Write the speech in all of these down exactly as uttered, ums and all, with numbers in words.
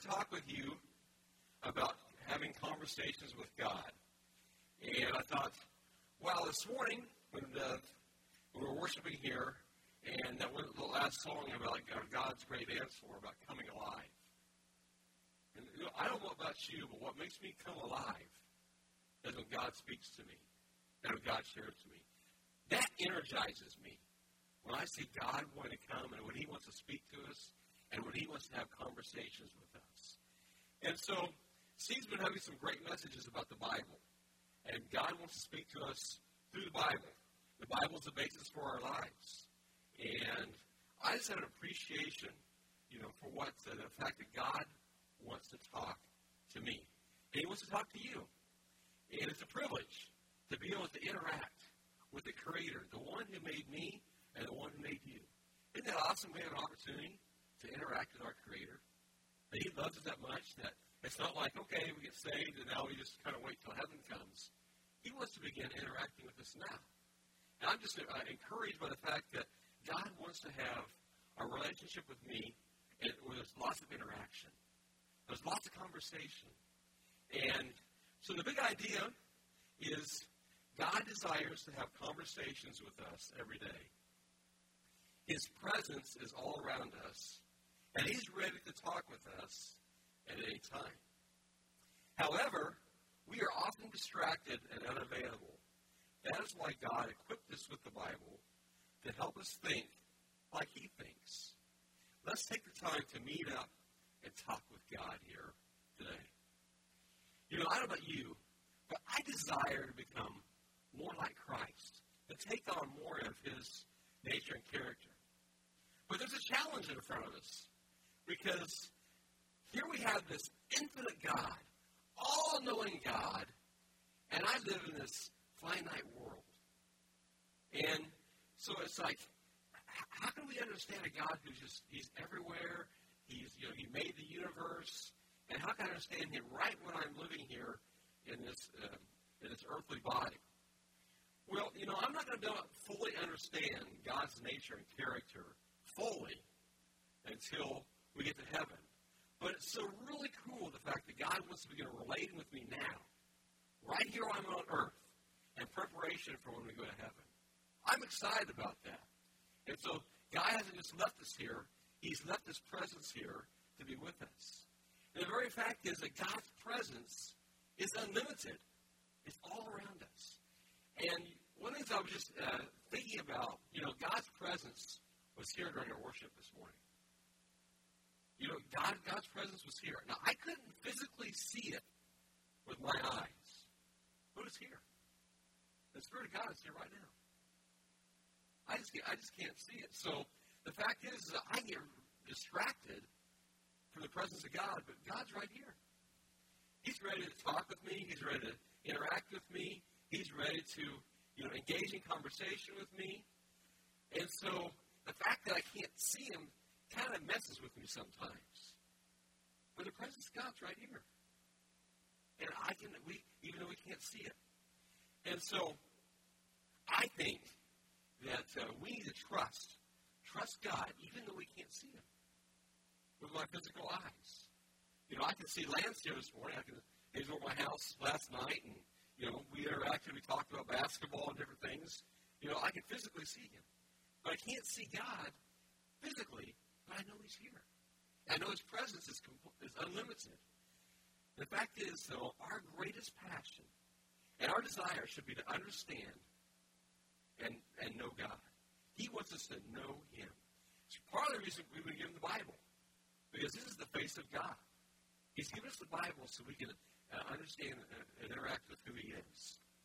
talk with you about having conversations with God. And I thought, wow, this morning when uh, we were worshiping here, and that was the last song about like, God's great answer about coming alive. And you know, I don't know about you, but what makes me come alive is when God speaks to me, and when God shares to me. That energizes me. When I see God wanting to come, and when He wants to speak to us, and when He wants to have conversations with us. And so, Steve's been having some great messages about the Bible. And God wants to speak to us through the Bible. The Bible is the basis for our lives. And I just have an appreciation, you know, for what uh, the fact that God wants to talk to me. And He wants to talk to you. And it's a privilege to be able to interact with the Creator, the one who made me and the one who made you. Isn't that awesome? We have an opportunity to interact with our Creator. That He loves us that much that it's not like, okay, we get saved and now we just kind of wait till heaven comes. He wants to begin interacting with us now. And I'm just uh, encouraged by the fact that God wants to have a relationship with me and where there's lots of interaction. There's lots of conversation. And so the big idea is God desires to have conversations with us every day. His presence is all around us, and He's ready to talk with us at any time. However, we are often distracted and unavailable. That is why God equipped us with the Bible to help us think like He thinks. Let's take the time to meet up and talk with God here today. You know, I don't know about you, but I desire to become more like Christ, to take on more of His nature and character. But there's a challenge in front of us, because here we have this infinite God, all-knowing God, and I live in this finite world. And so it's like, how can we understand a God who's just, He's everywhere, He's, you know, He made the universe, and how can I understand Him right when I'm living here in this, uh, in this earthly body? Well, you know, I'm not going to be able to fully understand God's nature and character fully until we get to heaven. But it's so really cool, the fact that God wants to begin relating with me now, right here I'm on earth, in preparation for when we go to heaven. I'm excited about that. And so God hasn't just left us here. He's left His presence here to be with us. And the very fact is that God's presence is unlimited. It's all around us. And one of the things I was just uh, thinking about, you know, God's presence was here during our worship this morning. You know, God, God's presence was here. Now, I couldn't physically see it with my eyes, but it's here. The Spirit of God is here right now. I just I just can't see it. So the fact is, is that I get distracted from the presence of God, but God's right here. He's ready to talk with me. He's ready to interact with me. He's ready to, you know, engage in conversation with me. And so the fact that I can't see Him kind of messes with me sometimes. But the presence of God's right here. And I can, we, even though we can't see it. And so, I think that uh, we need to trust, trust God, even though we can't see Him with my physical eyes. You know, I can see Lance here this morning. I can, he was over my house last night, and, you know, we interacted, we talked about basketball and different things. You know, I can physically see Him. But I can't see God physically, but I know He's here. I know His presence is, compl- is unlimited. The fact is, though, our greatest passion and our desire should be to understand and, and know God. He wants us to know Him. It's part of the reason we've been given the Bible, because this is the face of God. He's given us the Bible so we can uh, understand and interact with who He is.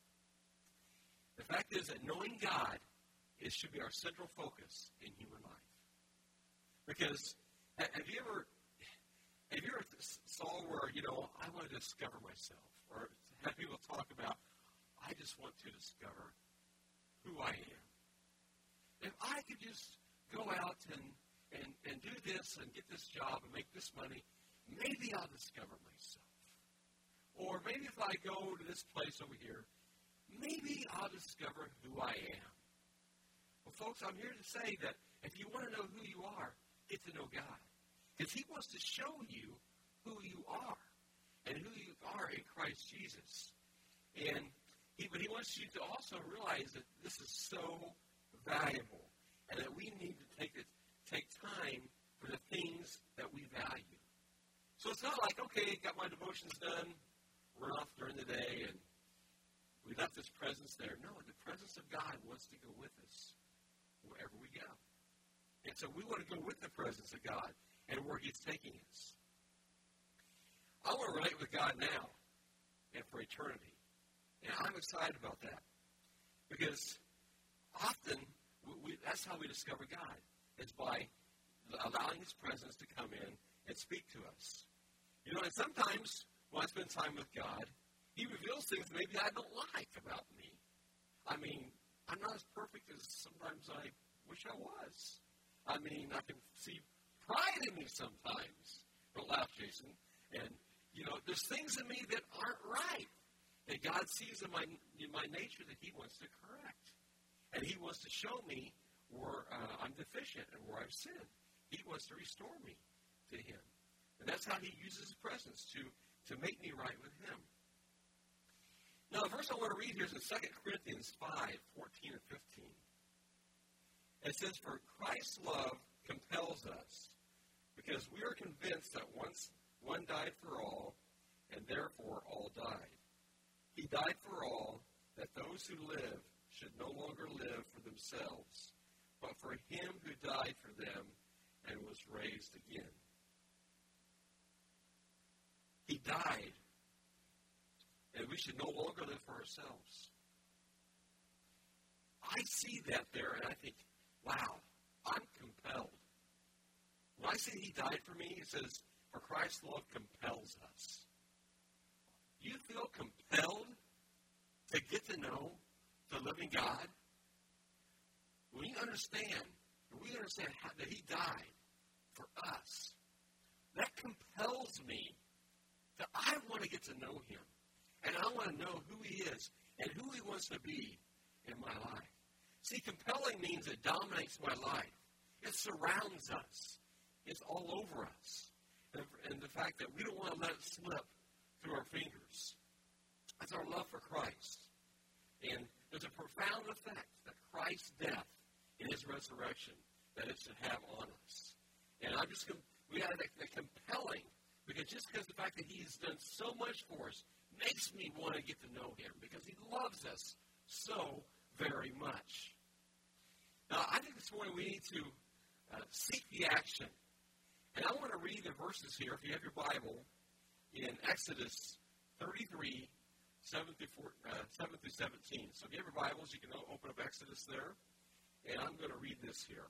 The fact is that knowing God is, should be our central focus in human life. Because have you ever have you ever saw where, you know, I want to discover myself, or have people talk about, I just want to discover who I am. If I could just go out and, and, and do this and get this job and make this money, maybe I'll discover myself. Or maybe if I go to this place over here, maybe I'll discover who I am. Well, folks, I'm here to say that if you want to know who you are, get to know God. Because He wants to show you who you are and who you are in Christ Jesus. And he, but he wants you to also realize that this is so valuable and that we need to take it, take time for the things that we value. So it's not like, okay, got my devotions done, run off during the day, and we left His presence there. No, the presence of God wants to go with us wherever we go. And so we want to go with the presence of God and where He's taking us. I want to relate with God now and for eternity. And I'm excited about that. Because often, we, we, that's how we discover God, is by allowing His presence to come in and speak to us. You know, and sometimes when I spend time with God, He reveals things maybe I don't like about me. I mean, I'm not as perfect as sometimes I wish I was. I mean, I can see pride in me sometimes. Don't laugh, Jason. And, you know, there's things in me that aren't right. And God sees in my in my nature that He wants to correct. And He wants to show me where uh, I'm deficient and where I've sinned. He wants to restore me to Him. And that's how He uses His presence to, to make me right with Him. Now, the verse I want to read here is in Second Corinthians five, fourteen and fifteen. It says, "For Christ's love compels us, because we are convinced that once one died for all, and therefore all died. He died for all, that those who live should no longer live for themselves, but for Him who died for them and was raised again." He died, and we should no longer live for ourselves. I see that there, and I think, wow, I'm compelled. When I see He died for me, it says, for Christ's love compels us. Do you feel compelled to get to know the living God? When you understand, when we understand how, that He died for us, that compels me that I want to get to know Him. And I want to know who He is and who He wants to be in my life. See, compelling means it dominates my life. It surrounds us. It's all over us. And, and the fact that we don't want to let it slip through our fingers. That's our love for Christ. And there's a profound effect that Christ's death and His resurrection that it should have on us. And I'm just, we have a, a compelling, because just because the fact that He's done so much for us makes me want to get to know Him, because He loves us so very much. Now, I think this morning we need to uh, seek the action. And I want to read the verses here, if you have your Bible, in Exodus thirty-three, seven through seventeen. So if you have your Bibles, you can open up Exodus there. And I'm going to read this here.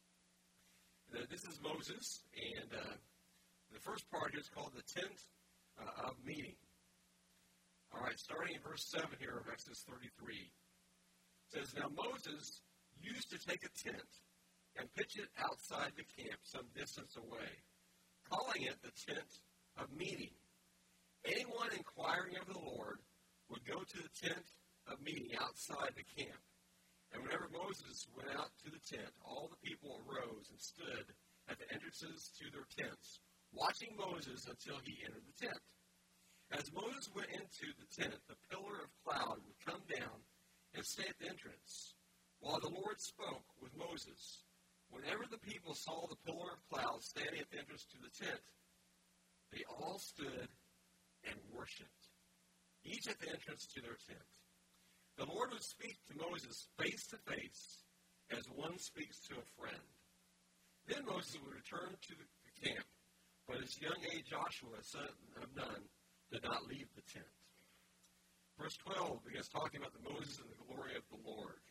Uh, this is Moses, and uh, the first part here is called the tent uh, of meeting. All right, starting in verse seven here of Exodus thirty-three. It says, "Now Moses used to take a tent and pitch it outside the camp some distance away, calling it the tent of meeting. Anyone inquiring of the Lord would go to the tent of meeting outside the camp. And whenever Moses went out to the tent, all the people arose and stood at the entrances to their tents, watching Moses until he entered the tent. As Moses went into the tent, the pillar of cloud would come down and stay at the entrance, while the Lord spoke with Moses. Whenever the people saw the pillar of cloud standing at the entrance to the tent, they all stood and worshipped, each at the entrance to their tent. The Lord would speak to Moses face to face, as one speaks to a friend. Then Moses would return to the camp, but his young aide Joshua, son of Nun, did not leave the tent." Verse twelve begins talking about the Moses and the glory of the Lord.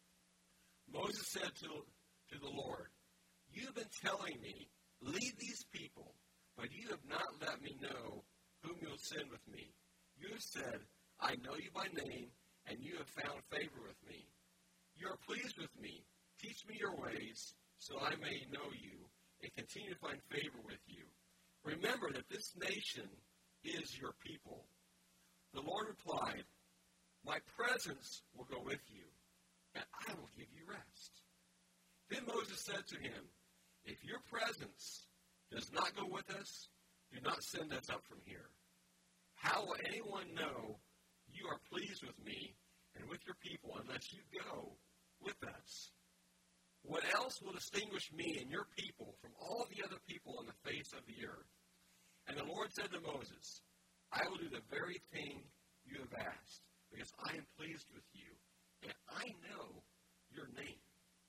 Moses said to, to the Lord, "You have been telling me, lead these people, but you have not let me know whom you will send with me. You have said, I know you by name, and you have found favor with me. You are pleased with me. Teach me your ways, so I may know you and continue to find favor with you. Remember that this nation is your people." The Lord replied, "My presence will go with you, and I will give you rest." Then Moses said to him, "If your presence does not go with us, Do not send us up from here. How will anyone know you are pleased with me and with your people unless you go with us? What else will distinguish me and your people from all the other people on the face of the earth? And the Lord said to Moses, I will do the very thing you have asked, because I am pleased with you, and I know your name.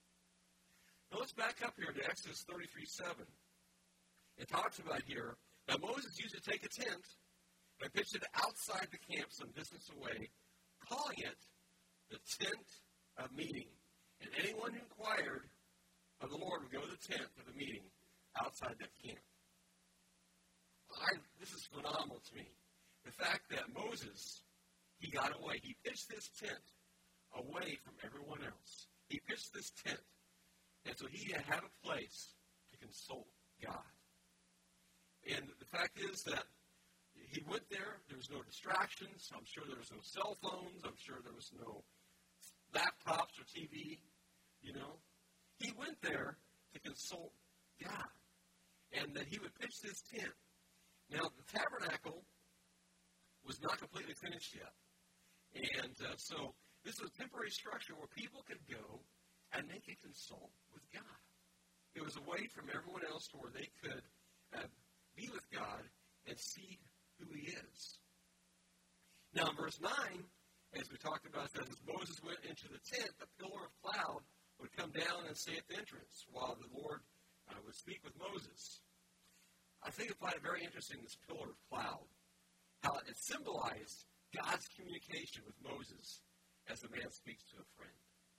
Now let's back up here to Exodus thirty-three seven. It talks about here that Moses used to take a tent and pitch it outside the camp some distance away, calling it the tent of meeting. And anyone who inquired of the Lord would go to the tent for the meeting outside that camp. I, this is phenomenal to me. The fact that Moses, he got away. He pitched this tent away from everyone else. He pitched this tent. And so he had a place to consult God. And the fact is that he went there. There was no distractions. I'm sure there was no cell phones. I'm sure there was no laptops or T V. You know, he went there to consult God. And that he would pitch this tent. Now, the tabernacle was not completely finished yet. And uh, so this was a temporary structure where people could go and they could consult with God. It was away from everyone else to where they could uh, be with God and see who he is. Now, in verse nine, as we talked about, it says, as Moses went into the tent, the pillar of cloud would come down and stay at the entrance while the Lord uh, would speak with Moses. I think I find it very interesting, this pillar of cloud, how it symbolized God's communication with Moses as a man speaks to a friend.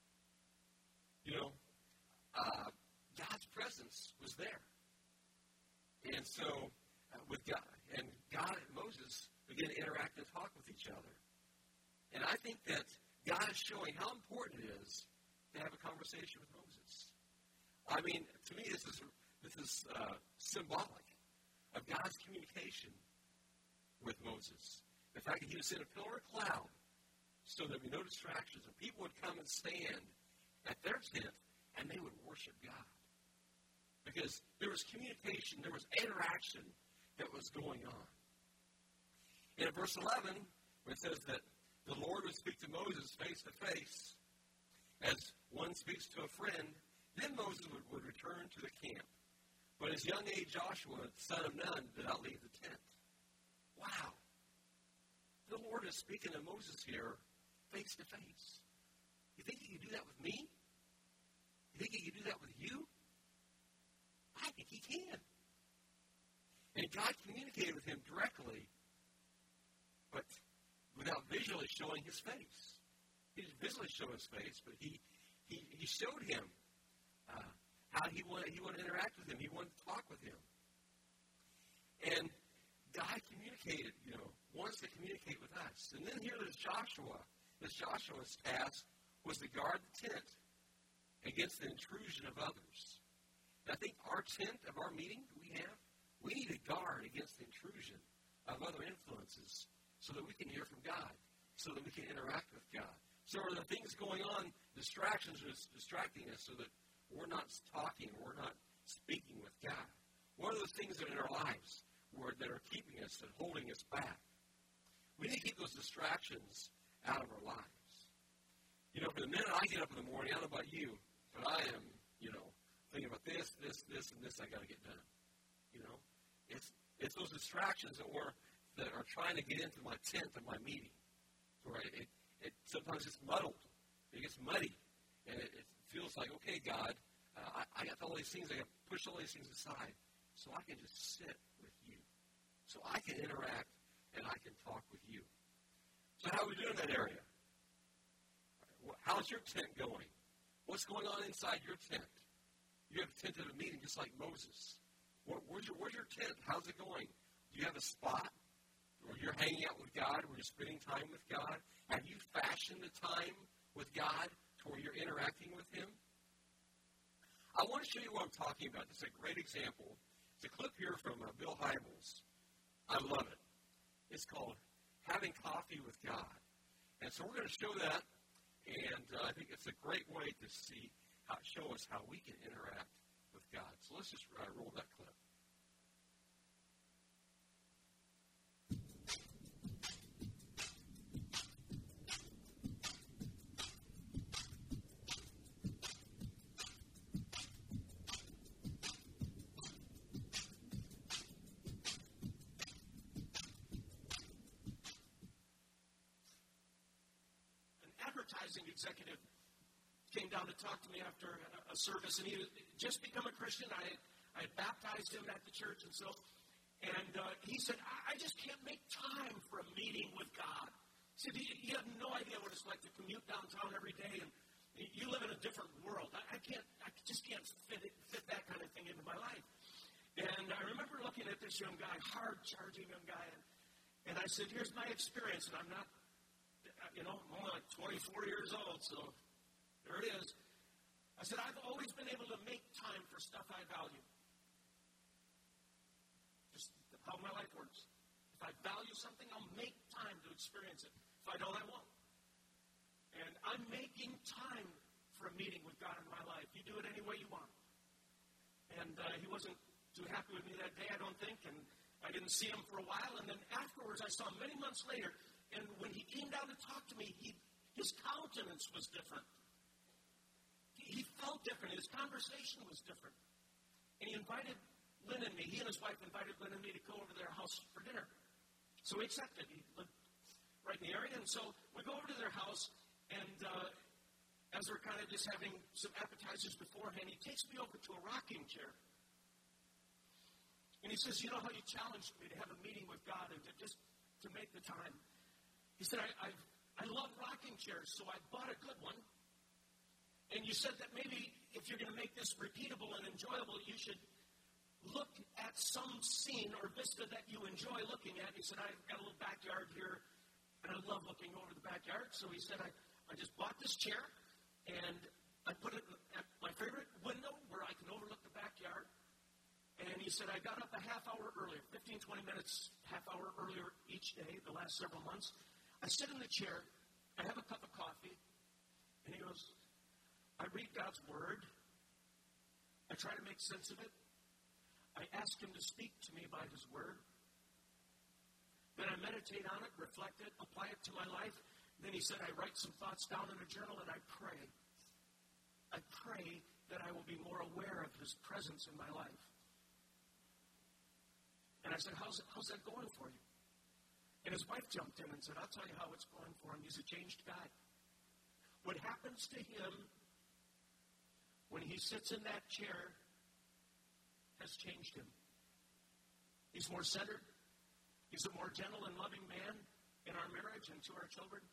You know, uh, God's presence was there. And so, uh, with God, and God and Moses began to interact and talk with each other. And I think that God is showing how important it is to have a conversation with Moses. I mean, to me, this is this is uh, symbolic of God's communication with Moses. The fact that he would send a pillar of cloud so there would be no distractions, and people would come and stand at their tent, and they would worship God. Because there was communication, there was interaction that was going on. And in verse eleven, when it says that the Lord would speak to Moses face to face, as one speaks to a friend, then Moses would, would return to the camp. But his young age Joshua, son of Nun, did not leave the tent. Wow. The Lord is speaking to Moses here face to face. You think he could do that with me? You think he could do that with you? I think he can. And God communicated with him directly, but without visually showing his face. He didn't visually show his face, but he he, he showed him uh, how he wanted, he wanted to interact with him. He wanted to talk with him. And God communicated, you know, wants to communicate with us. And then here there's Joshua. This Joshua's task was to guard the tent against the intrusion of others. And I think our tent of our meeting we have, we need to guard against the intrusion of other influences so that we can hear from God, so that we can interact with God. So are there things going on, distractions are distracting us so that we're not talking, we're not speaking with God? What are those things that are in our lives where, that are keeping us and holding us back? We need to keep those distractions out of our lives. You know, for the minute I get up in the morning, I don't know about you, but I am, you know, thinking about this, this, this, and this I got to get done. You know, it's it's those distractions that we're that are trying to get into my tent of my meeting, where it, it sometimes it's muddled, it gets muddy, and it, it feels like, okay, God, uh, I, I got all these things, I got to push all these things aside, so I can just sit with you, so I can interact and I can talk with you. So how are we doing in that area? How's your tent going? What's going on inside your tent? You have a tent at a meeting just like Moses. Where, where's, your, where's your tent? How's it going? Do you have a spot where you're hanging out with God, where you're spending time with God? Have you fashioned a time with God to where you're interacting with Him? I want to show you what I'm talking about. This is a great example. It's a clip here from uh, Bill Hybels. I love it. It's called Having Coffee with God. And so we're going to show that, and uh, I think it's a great way to see, how, show us how we can interact with God. So let's just uh, roll that clip. executive came down to talk to me after a, a service, and he had just become a Christian. I, I had baptized him at the church, and so, and uh, he said, I, I just can't make time for a meeting with God. He said, you, you have no idea what it's like to commute downtown every day, and you live in a different world. I, I can't, I just can't fit it, fit that kind of thing into my life. And I remember looking at this young guy, hard-charging young guy, and, and I said, here's my experience, and I'm not, you know, I'm only like twenty-four years old, so there it is. I said, I've always been able to make time for stuff I value. Just how my life works. If I value something, I'll make time to experience it. If I don't, I won't. And I'm making time for a meeting with God in my life. You do it any way you want. And uh, he wasn't too happy with me that day, I don't think, and I didn't see him for a while. And then afterwards, I saw him many months later, and when he came down to talk to me, he, his countenance was different. He felt different. His conversation was different. And he invited Lynn and me. He and his wife invited Lynn and me to go over to their house for dinner. So we accepted. He lived right in the area. And so we go over to their house, and uh, as we're kind of just having some appetizers beforehand, he takes me over to a rocking chair. And he says, you know how you challenged me to have a meeting with God and to just to make the time? He said, I, I, I love rocking chairs, so I bought a good one. And you said that maybe if you're going to make this repeatable and enjoyable, you should look at some scene or vista that you enjoy looking at. He said, I've got a little backyard here, and I love looking over the backyard. So he said, I, I just bought this chair, and I put it at my favorite window where I can overlook the backyard. And he said, I got up a half hour earlier, fifteen, twenty minutes, half hour earlier each day, the last several months. I sit in the chair, I have a cup of coffee, and he goes, I read God's Word. I try to make sense of it. I ask Him to speak to me by His Word. Then I meditate on it, reflect it, apply it to my life. Then he said, I write some thoughts down in a journal, and I pray. I pray that I will be more aware of His presence in my life. And I said, how's, how's that going for you? And his wife jumped in and said, I'll tell you how it's going for him. He's a changed guy. What happens to him when he sits in that chair has changed him. He's more centered. He's a more gentle and loving man in our marriage and to our children.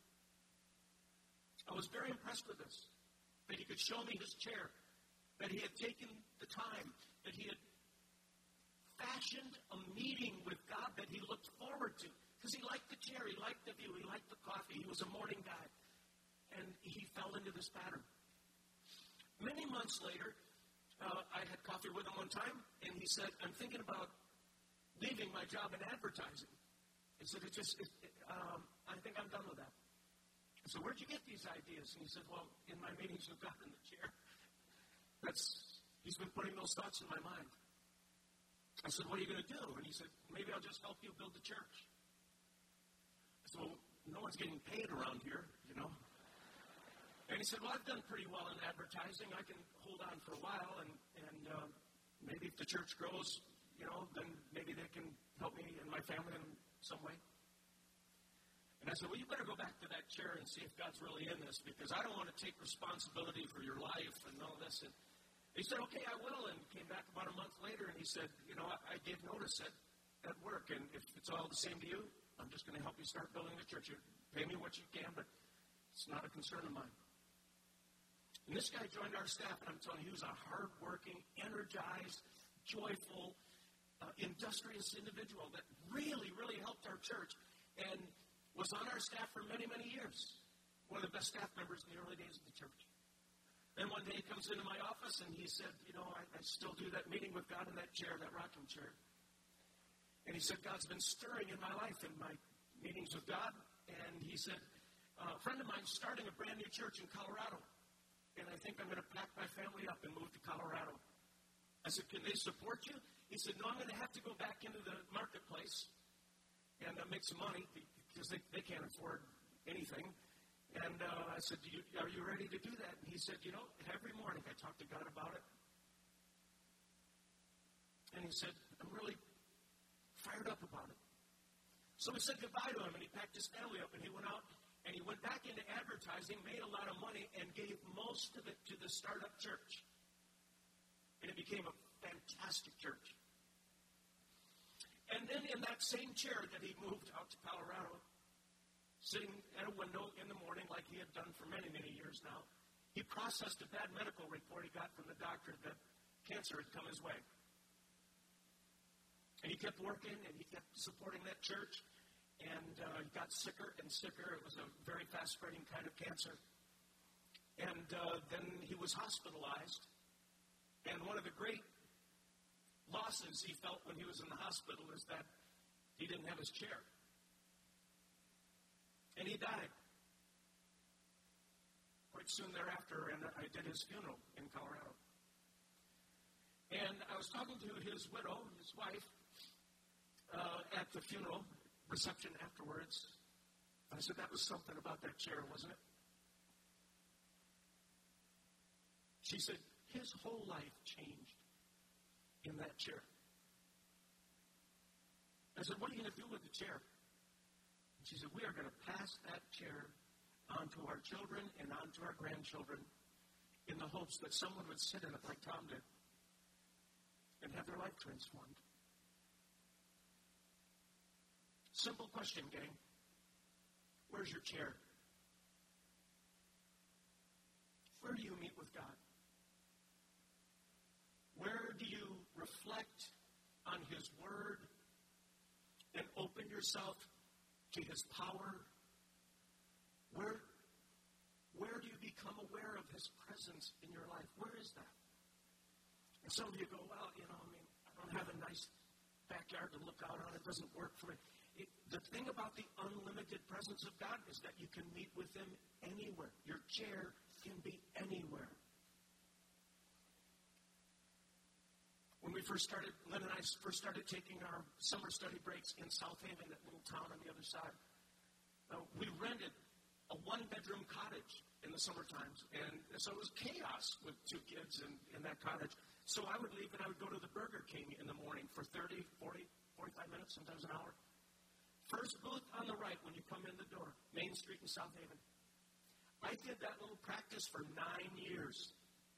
I was very impressed with this, that he could show me his chair, that he had taken the time, that he had fashioned a meeting with God that he looked forward to. Because he liked the chair, he liked the view, he liked the coffee. He was a morning guy. And he fell into this pattern. Many months later, uh, I had coffee with him one time, and he said, I'm thinking about leaving my job in advertising. He said, it just, it, it, um, I think I'm done with that. I said, where'd you get these ideas? And he said, well, in my meetings with God in the chair. That's, he's been putting those thoughts in my mind. I said, what are you going to do? And he said, maybe I'll just help you build the church. I said, well, no one's getting paid around here, you know. And he said, well, I've done pretty well in advertising. I can hold on for a while, and, and uh, maybe if the church grows, you know, then maybe they can help me and my family in some way. And I said, well, you better go back to that chair and see if God's really in this, because I don't want to take responsibility for your life and all this. And he said, okay, I will, and came back about a month later, and he said, you know, I, I gave notice at, at work, and if it's all the same to you, I'm just going to help you start building the church. You pay me what you can, but it's not a concern of mine. And this guy joined our staff, and I'm telling you, he was a hardworking, energized, joyful, uh, industrious individual that really, really helped our church and was on our staff for many, many years. One of the best staff members in the early days of the church. Then one day he comes into my office, and he said, you know, I, I still do that meeting with God in that chair, that rocking chair. And he said, God's been stirring in my life in my meetings with God. And he said, a friend of mine's starting a brand new church in Colorado. And I think I'm going to pack my family up and move to Colorado. I said, can they support you? He said, no, I'm going to have to go back into the marketplace and uh, make some money because they, they can't afford anything. And uh, I said, you, are you ready to do that? And he said, you know, every morning I talk to God about it. And he said, I'm really fired up about it. So we said goodbye to him, and he packed his family up, and he went out, And he went back into advertising, made a lot of money, and gave most of it to the startup church. And it became a fantastic church. And then in that same chair that he moved out to Colorado, sitting at a window in the morning like he had done for many, many years now, he processed a bad medical report he got from the doctor that cancer had come his way. And he kept working, and he kept supporting that church, and uh, he got sicker and sicker. It was a very fast-spreading kind of cancer. And uh, then he was hospitalized, and one of the great losses he felt when he was in the hospital is that he didn't have his chair. And he died quite soon thereafter, and I did his funeral in Colorado. And I was talking to his widow, his wife, uh, at the funeral reception afterwards. I said, that was something about that chair, wasn't it? She said, his whole life changed in that chair. I said, what are you going to do with the chair? And she said, we are going to pass that chair on to our children and on to our grandchildren in the hopes that someone would sit in it like Tom did and have their life transformed. Simple question, gang. Where's your chair? Where do you meet with God? Where do you reflect on His Word and open yourself to His power? Where, where do you become aware of His presence in your life? Where is that? And some of you go, well, you know, I mean, I don't have a nice backyard to look out on. It doesn't work for me. It, the thing about the unlimited presence of God is that you can meet with Him anywhere. Your chair can be anywhere. When we first started, Lynn and I first started taking our summer study breaks in South Haven, that little town on the other side, uh, we rented a one-bedroom cottage in the summer times. And so it was chaos with two kids in, in that cottage. So I would leave and I would go to the Burger King in the morning for thirty, forty, forty-five minutes, sometimes an hour. First booth on the right when you come in the door, Main Street in South Haven. I did that little practice for nine years.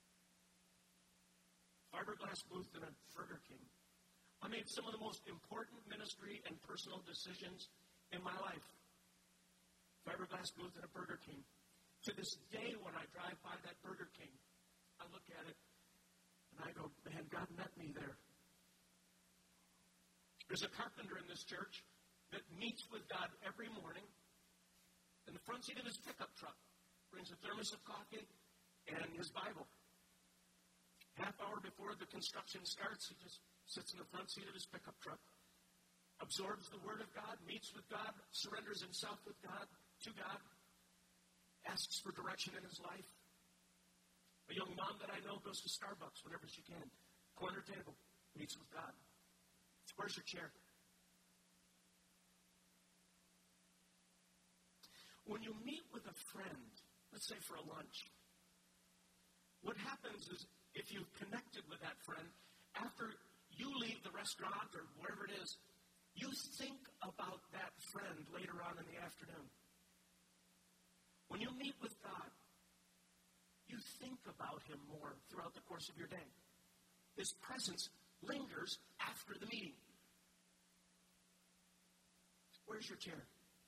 Fiberglass booth in a Burger King. I made some of the most important ministry and personal decisions in my life. Fiberglass booth in a Burger King. To this day, when I drive by that Burger King, I look at it and I go, man, God met me there. There's a carpenter in this church that meets with God every morning in the front seat of his pickup truck, brings a thermos of coffee and his Bible. Half hour before the construction starts, he just sits in the front seat of his pickup truck, absorbs the Word of God, meets with God, surrenders himself with God, to God, asks for direction in his life. A young mom that I know goes to Starbucks whenever she can. Corner table, meets with God. Where's your chair? When you meet with a friend, let's say for a lunch, what happens is if you've connected with that friend, after you leave the restaurant or wherever it is, you think about that friend later on in the afternoon. When you meet with God, you think about Him more throughout the course of your day. His presence lingers after the meeting. Where's your chair?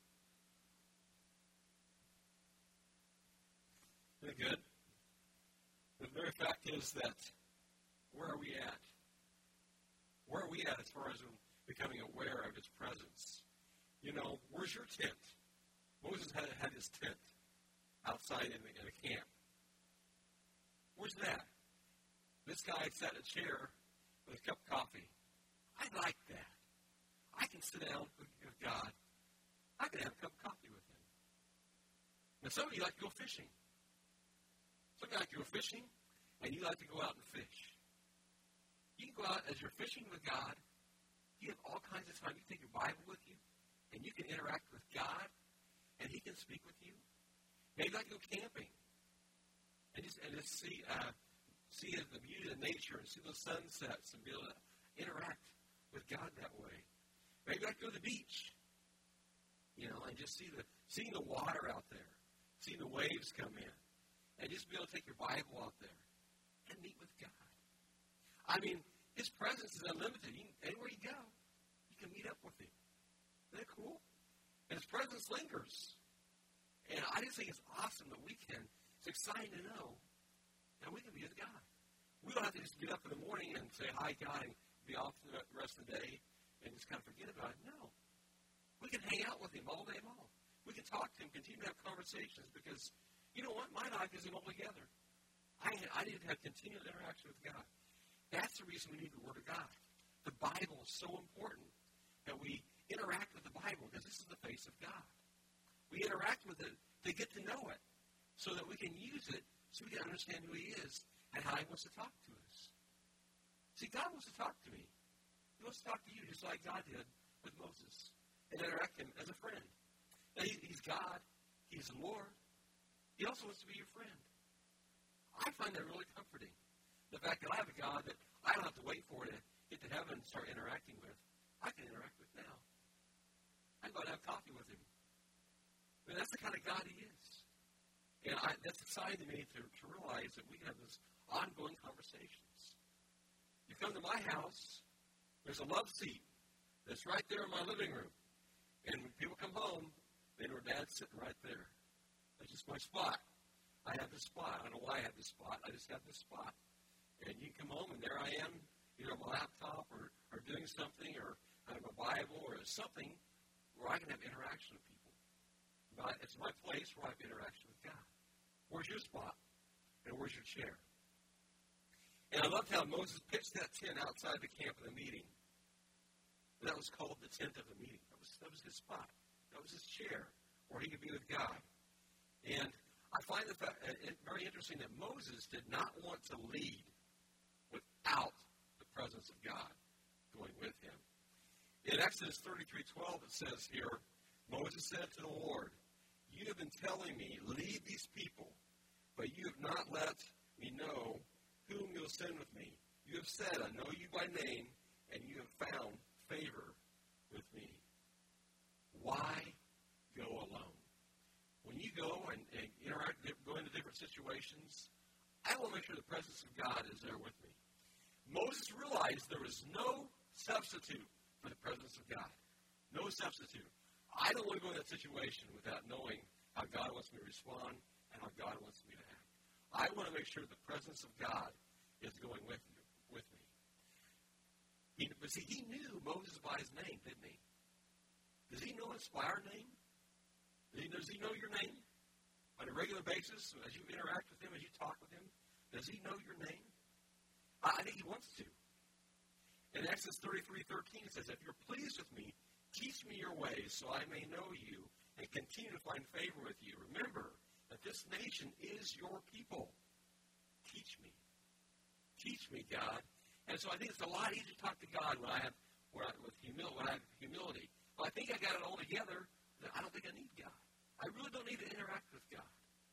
Very good. The very fact is that where are we at? Where are we at as far as becoming aware of His presence? You know, where's your tent? Moses had, had his tent outside in, the, in a camp. Where's that? This guy sat in a chair with a cup of coffee. I like that. I can sit down with, with God. I can have a cup of coffee with Him. Now, some of you like to go fishing. Some of you like to go fishing, and you like to go out and fish. You can go out as you're fishing with God. You have all kinds of time. You take your Bible with you, and you can interact with God, and He can speak with you. Maybe you like to go camping and just, and just see, uh, see the beauty of nature and see those sunsets and be able to interact with God that way. Maybe you like to go to the beach, you know, and just see the seeing the water out there, seeing the waves come in, and just be able to take your Bible out there and meet with God. I mean, His presence is unlimited. You, anywhere you go, you can meet up with Him. Isn't that cool? And His presence lingers. And I just think it's awesome that we can, it's exciting to know that we can be with God. We don't have to just get up in the morning and say, hi, God, and be off for the rest of the day and just kind of forget about it. No. We can hang out with Him all day long. We can talk to Him, continue to have conversations because, you know what, my life isn't all together. I, I need to have continual interaction with God. That's the reason we need the Word of God. The Bible is so important that we interact with the Bible because this is the face of God. We interact with it to get to know it so that we can use it so we can understand who He is and how He wants to talk to us. See, God wants to talk to me. He wants to talk to you just like God did with Moses and interact with Him as a friend. Now, he, He's God. He's the Lord. He also wants to be your friend. I find that really comforting. The fact that I have a God that I don't have to wait for to get to heaven and start interacting with. I can interact with now. I can go and have coffee with Him. I mean, that's the kind of God He is. And I, that's exciting to me to, to realize that we can have those ongoing conversations. You come to my house, there's a love seat that's right there in my living room. And when people come home, they know Dad's sitting right there. That's just my spot. I have this spot. I don't know why I have this spot. I just have this spot. And you come home, and there I am, either on my laptop or, or doing something, or I have a Bible or something where I can have interaction with people. But it's my place where I have interaction with God. Where's your spot? And where's your chair? And I loved how Moses pitched that tent outside the camp of the meeting. And that was called the tent of the meeting. That was, that was his spot. That was his chair where he could be with God. And I find the fact, it very interesting that Moses did not want to lead without the presence of God going with him. In Exodus thirty-three twelve, it says here, Moses said to the Lord, you have been telling me, lead these people, but you have not let me know whom you'll send with me. You have said, I know you by name, and you have found favor with me. Why go alone? When you go and, and interact, go into different situations, I want to make sure the presence of God is there with me. Moses realized there was no substitute for the presence of God. No substitute. I don't want to go in that situation without knowing how God wants me to respond and how God wants me to act. I want to make sure the presence of God is going with you, with me. He, but see, he knew Moses by his name, didn't he? Does he know us by our name? Does he, does he know your name? On a regular basis, as you interact with him, as you talk with him, does he know your name? I, I think he wants to. In Exodus thirty-three thirteen, it says, if you're pleased with me, teach me your ways so I may know you and continue to find favor with you. Remember that this nation is your people. Teach me. Teach me, God. And so I think it's a lot easier to talk to God when I have when I, with humil- when I have humility. Well, I think I got it all together. Then I don't think I need God. I really don't need to interact with God.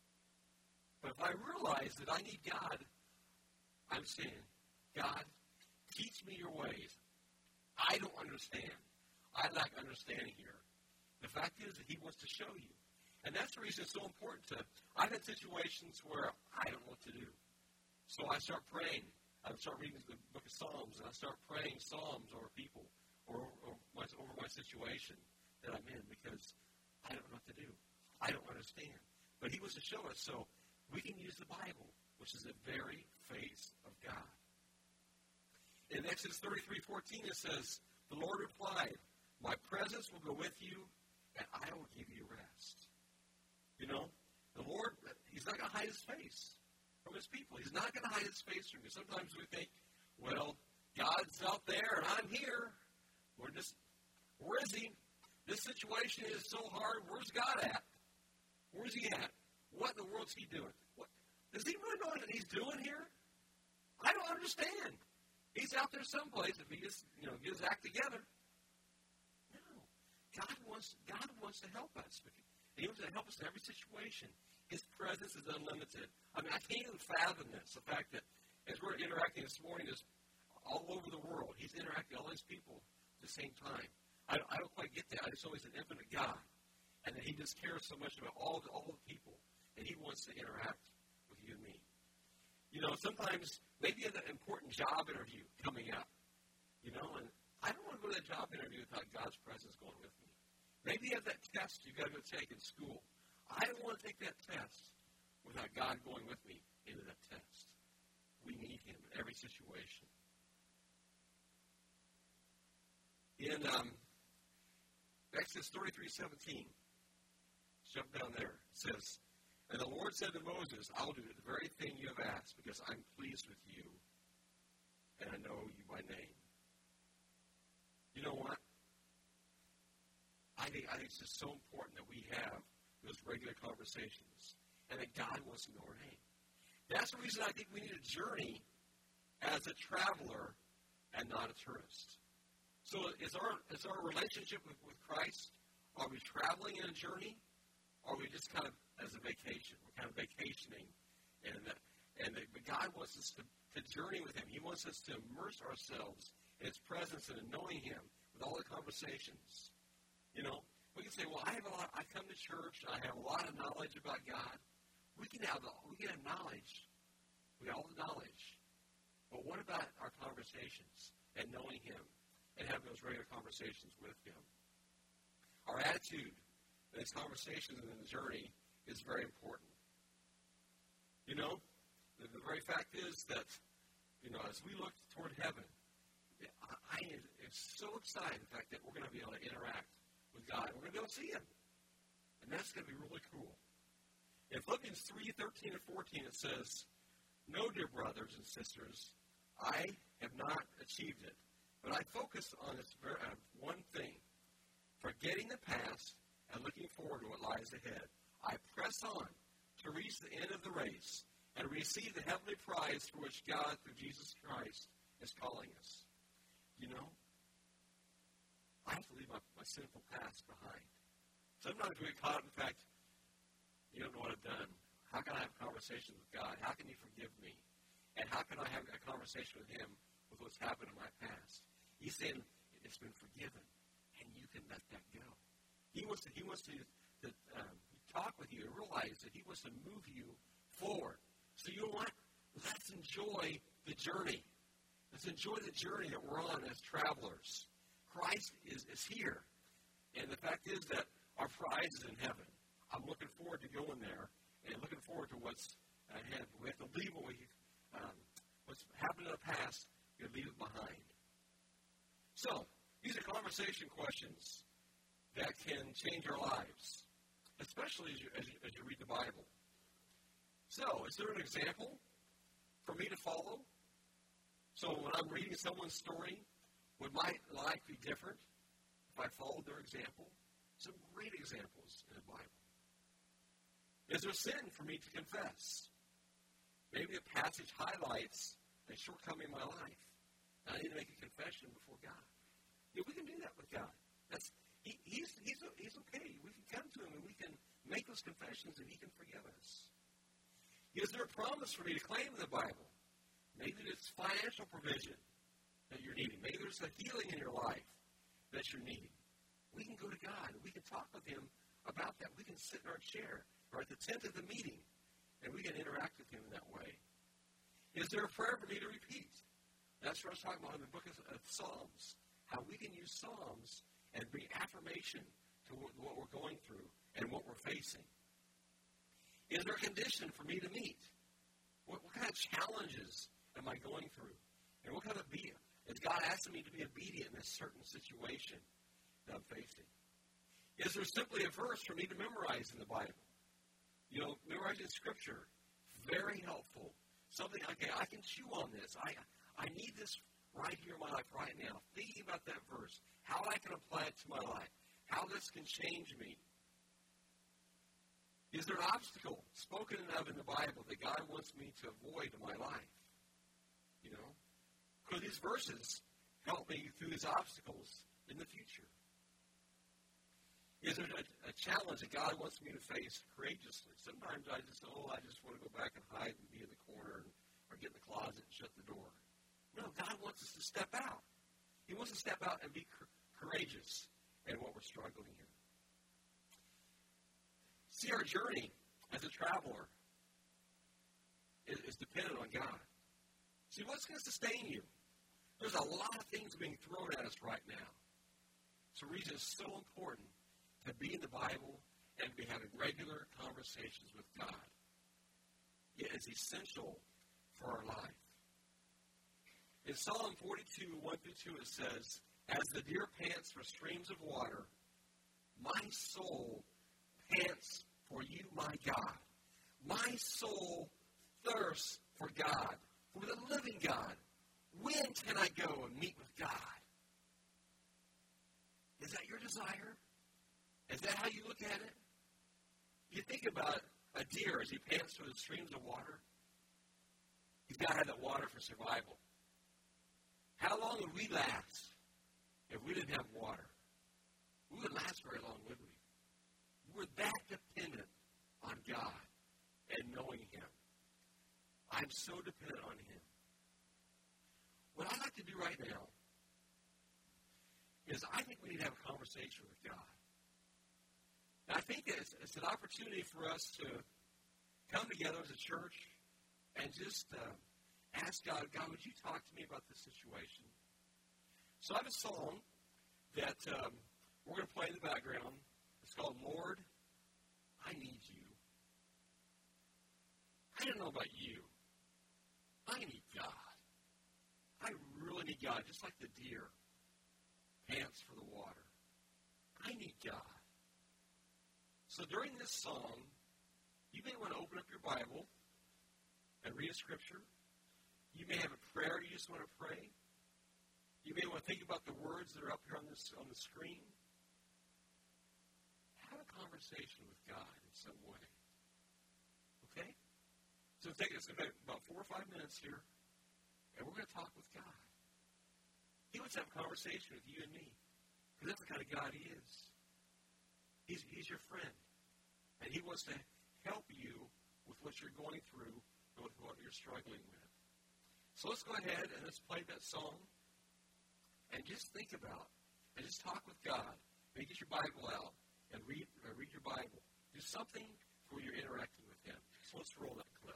But if I realize that I need God, I'm saying, God, teach me your ways. I don't understand. I lack understanding here. The fact is that he wants to show you. And that's the reason it's so important to, I've had situations where I don't know what to do. So I start praying. I start reading the book of Psalms, and I start praying Psalms over people or, or my, over my situation that I'm in because I don't know what to do. I don't understand. But he wants to show us so we can use the Bible, which is the very face of God. In Exodus thirty-three fourteen, it says, the Lord replied, my presence will go with you, and I will give you rest. You know, the Lord, he's not going to hide his face from his people. He's not going to hide his face from you. Sometimes we think, well, God's out there, and I'm here. We're just, where is he? This situation is so hard. Where's God at? Where's he at? What in the world's he doing? What, does he really know what he's doing here? I don't understand. He's out there someplace if he just, you know, get his act together. No. God wants, God wants to help us. He wants to help us in every situation. His presence is unlimited. I mean, I can't even fathom this. The fact that as we're interacting this morning, is all over the world. He's interacting with all these people at the same time. I, I don't quite get that. I just know he's an infinite God. And that he just cares so much about all the, all the people, and he wants to interact with you and me. You know, sometimes maybe an important job interview coming up, you know, and I don't want to go to that job interview without God's presence going with me. Maybe you have that test you've got to go take in school. I don't want to take that test without God going with me into that test. We need him in every situation. In um, Exodus thirty-three seventeen, jump down there. It says, and the Lord said to Moses, I'll do the very thing you have asked because I'm pleased with you and I know you by name. You know what? I think, I think it's just so important that we have those regular conversations and that God wants to know our name. That's the reason I think we need a journey as a traveler and not a tourist. So is our, is our relationship with, with Christ, are we traveling in a journey? Or are we just kind of as a vacation? We're kind of vacationing. And, the, and the, but God wants us to, to journey with him. He wants us to immerse ourselves in his presence and in knowing him with all the conversations. You know, we can say, well, I have a lot, I come to church, and I have a lot of knowledge about God. We can have, the, we can have knowledge. We have all the knowledge. But what about our conversations and knowing him and having those regular conversations with him? Our attitude in these conversations and in the journey is very important. You know, the, the very fact is that, you know, as we look toward heaven, I, I am so excited the fact that we're going to be able to interact with God. We're going to be able to see him. And that's going to be really cool. In Philippians three, thirteen, and fourteen, it says, no, dear brothers and sisters, I have not achieved it, but I focus on this very, uh, one thing, forgetting the past and looking forward to what lies ahead. I press on to reach the end of the race and receive the heavenly prize for which God, through Jesus Christ, is calling us. You know, I have to leave my, my sinful past behind. Sometimes we get caught up in the fact, you don't know what I've done. How can I have a conversation with God? How can he forgive me? And how can I have a conversation with him with what's happened in my past? He's saying it's been forgiven, and you can let that go. He wants to, he wants to, to um, talk with you and realize that he wants to move you forward. So you know what? Let's enjoy the journey. Let's enjoy the journey that we're on as travelers. Christ is, is here. And the fact is that our prize is in heaven. I'm looking forward to going there and looking forward to what's ahead. We have to leave what we, um, what's happened in the past. We have to leave it behind. So, these are conversation questions that can change our lives, especially as you, as you, as you read the Bible. So, is there an example for me to follow? So, when I'm reading someone's story, would my life be different if I followed their example? Some great examples in the Bible. Is there sin for me to confess? Maybe the passage highlights a shortcoming in my life, and I need to make a confession before God. Yeah, we can do that with God. That's he, he's, he's, he's okay. We can come to him and we can make those confessions and he can forgive us. Is there a promise for me to claim in the Bible? Maybe it's financial provision that you're needing. Maybe there's a healing in your life that you're needing. We can go to God and we can talk with him about that. We can sit in our chair or at the tent of the meeting and we can interact with him in that way. Is there a prayer for me to repeat? That's what I was talking about in the book of, of Psalms. How we can use Psalms and bring affirmation to what, what we're going through and what we're facing. Is there a condition for me to meet? What, what kind of challenges am I going through? And what kind of be is God asking me to be obedient in this certain situation that I'm facing? Is there simply a verse for me to memorize in the Bible? You know, memorizing Scripture, very helpful. Something, okay, I can chew on this. I I need this right here in my life right now. Thinking about that verse, how I can apply it to my life, how this can change me. Is there an obstacle spoken of in the Bible that God wants me to avoid in my life? You know? Could these verses help me through these obstacles in the future? Is there a, a challenge that God wants me to face courageously? Sometimes I just, oh, I just want to go back and hide and be in the corner and, or get in the closet and shut the door. No, God wants us to step out. He wants to step out and be courageous in what we're struggling in. See, our journey as a traveler is, is dependent on God. See, what's going to sustain you? There's a lot of things being thrown at us right now. So the reason it's so important to be in the Bible and be having regular conversations with God. It is essential for our life. In Psalm forty-two, one through two, it says, as the deer pants for streams of water, my soul pants for you, my God. My soul thirsts for God, for the living God. When can I go and meet with God? Is that your desire? Is that how you look at it? You think about a deer as he pants for the streams of water. He's got to have that water for survival. How long would we last if we didn't have water? We wouldn't last very long, would we? We're that dependent on God and knowing Him. I'm so dependent on Him. What I'd like to do right now is I think we need to have a conversation with God. And I think it's, it's an opportunity for us to come together as a church and just uh, ask God, God, would you talk to me about this situation? So I have a song that um, we're going to play in the background. It's called, Lord, I Need You. I don't know about you. I need God. I really need God, just like the deer pants for the water. I need God. So during this song, you may want to open up your Bible and read a scripture. You may have a prayer you just want to pray. You may want to think about the words that are up here on this on the screen. Have a conversation with God in some way. Okay? So take us about four or five minutes here, and we're going to talk with God. He wants to have a conversation with you and me, because that's the kind of God He is. He's, he's your friend, and He wants to help you with what you're going through and with what you're struggling with. So let's go ahead and let's play that song and just think about and just talk with God. Maybe get your Bible out and read, uh, read your Bible. Do something where you're interacting with Him. So let's roll that clip.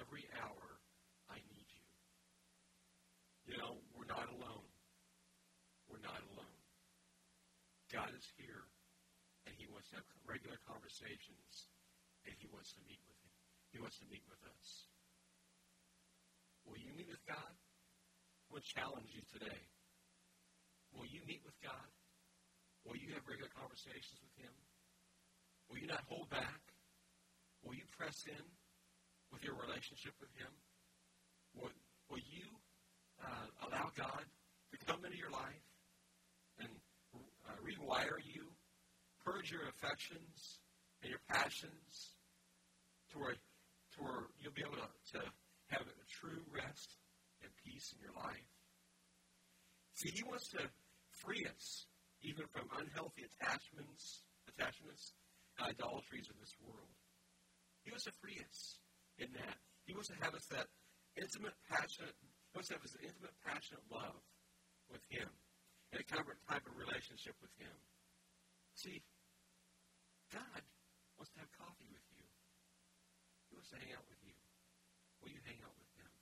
every hour I need you. You know, we're not alone. We're not alone. God is here, and he wants to have regular conversations, and he wants to meet with him. He wants to meet with us. Will you meet with God? I want to challenge you today. Will you meet with God? Will you have regular conversations with him? Will you not hold back? Will you press in with your relationship with him? Will, will you uh, allow God to come into your life and uh, rewire you, purge your affections and your passions to where, to where you'll be able to, to have a true rest and peace in your life? See, he wants to free us even from unhealthy attachments, attachments and idolatries of this world. He wants to free us in that. He wants to have us that intimate, passionate, he wants to have us an intimate, passionate love with him and a kind of type of relationship with him. See, God wants to have coffee with you. He wants to hang out with you. Will you hang out with him?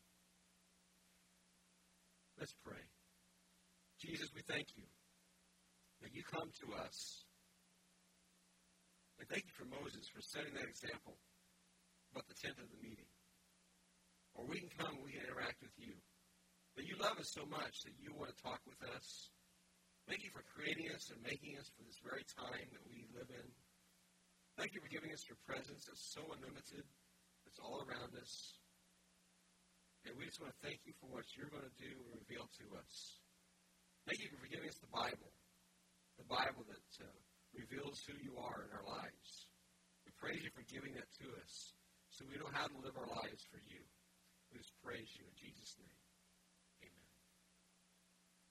Let's pray. Jesus, we thank you that you come to us. And thank you for Moses for setting that example about the tent of the meeting. Or we can come, we can interact with you. That you love us so much that you want to talk with us. Thank you for creating us and making us for this very time that we live in. Thank you for giving us your presence that's so unlimited, that's all around us. And we just want to thank you for what you're going to do and reveal to us. Thank you for giving us the Bible, the Bible that uh, reveals who you are in our lives. We praise you for giving that to us so we know how to live our lives